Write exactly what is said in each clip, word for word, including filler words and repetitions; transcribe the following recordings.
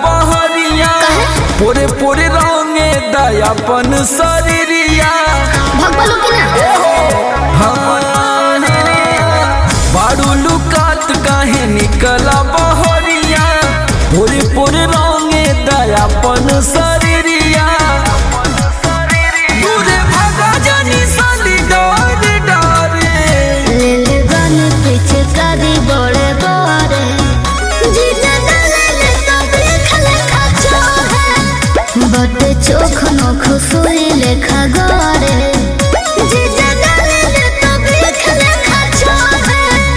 बहरिया पूरे पूरे रंगे दयापन शरीरिया भगवान की ना बारू लुकात काहे निकला बहरिया पूरे पूरे रंगे दयापन शरीरिया दूरे भागा जानी साली डर डरे ले बन पीछे करी बड़े बड़े जीजा डाले ले तो देख लेखा चोहे बटे चोख नोख सुई लेखा गड़े जीजा डाले ले तो देख लेखा चोहे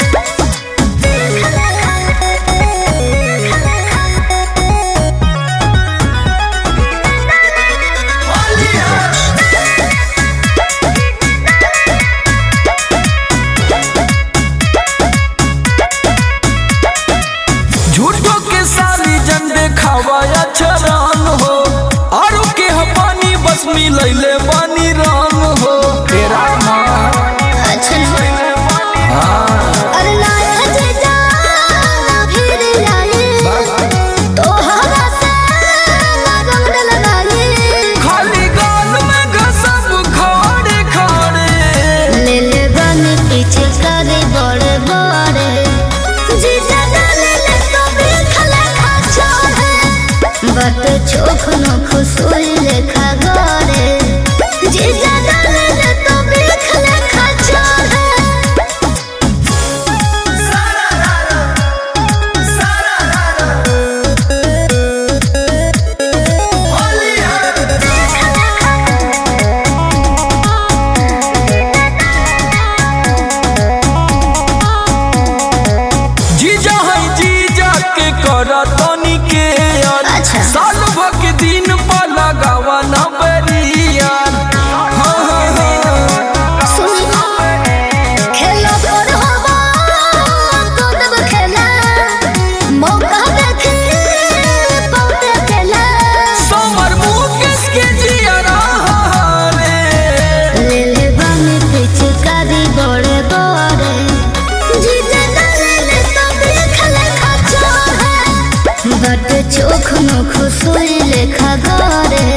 झूठो के साली जन देखावा चरण हो और के पानी बस मिलैले बानी रंग हो तेरा माँ अच्छा अरे लाया जीजा फिर लाए तो हवा से रंग लगाए खाली गाल में घसब खड़े खड़े ले ले बन पीछे करे बड़े बड़े जीजा डाले ले तो देख लेखा चोहे बटे चोख नोख सुई लेखा गड़े जीजा डाले ले तो देख लेखा चोहे जीजा है जीजा के करा तनी के यार अच्छा। साल भर के दिन पर लगावा ना बरिया खेलो पर हवा कदम खेला मौका देखे पौते खेला समर मुकेश के जिया रे ले ले बन पीछे करी बड़े बड़े जीजा डाले ले तो देख लेखा चोहे बटे चोख नोख सुई लेखा गड़े